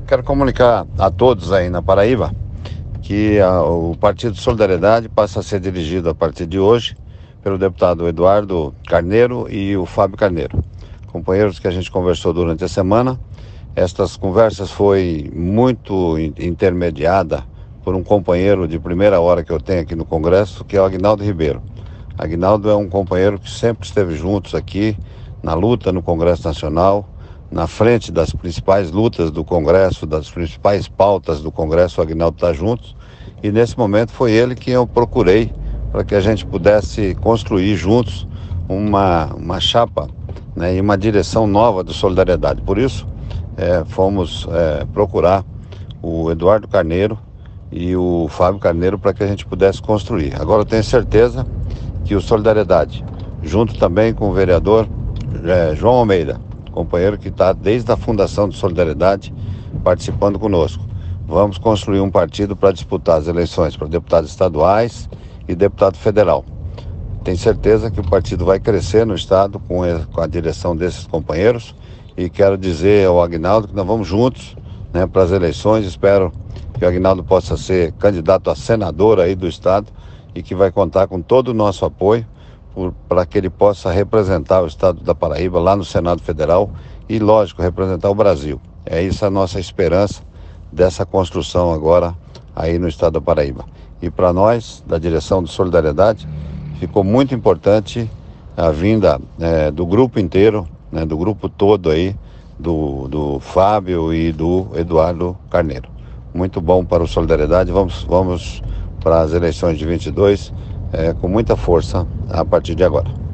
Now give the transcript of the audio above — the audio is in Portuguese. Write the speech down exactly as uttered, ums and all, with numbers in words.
Quero comunicar a todos aí na Paraíba que a, o Partido Solidariedade passa a ser dirigido a partir de hoje pelo deputado Eduardo Carneiro e o Fábio Carneiro, companheiros que a gente conversou durante a semana. Estas conversas foi muito intermediada por um companheiro de primeira hora que eu tenho aqui no Congresso, que é o Aguinaldo Ribeiro. Aguinaldo é um companheiro que sempre esteve juntos aqui na luta no Congresso Nacional, na frente das principais lutas do Congresso, das principais pautas do Congresso. O Aguinaldo está junto, e nesse momento foi ele que eu procurei para que a gente pudesse construir juntos uma, uma chapa, né, e uma direção nova de solidariedade. Por isso, é, fomos é, procurar o Eduardo Carneiro e o Fábio Carneiro para que a gente pudesse construir. Agora eu tenho certeza que o Solidariedade, junto também com o vereador é, João Almeida, companheiro que está desde a fundação do Solidariedade participando conosco, vamos construir um partido para disputar as eleições para deputados estaduais e deputado federal. Tenho certeza que o partido vai crescer no estado com a direção desses companheiros, e quero dizer ao Aguinaldo que nós vamos juntos, né, para as eleições. Espero que o Aguinaldo possa ser candidato a senador aí do estado e que vai contar com todo o nosso apoio para que ele possa representar o estado da Paraíba lá no Senado Federal e, lógico, representar o Brasil. É isso a nossa esperança dessa construção agora aí no estado da Paraíba. E para nós, da direção de Solidariedade, ficou muito importante a vinda é, do grupo inteiro, né, do grupo todo aí, do, do Fábio e do Eduardo Carneiro. Muito bom para o Solidariedade. Vamos, vamos para as eleições de vinte e dois é, com muita força a partir de agora.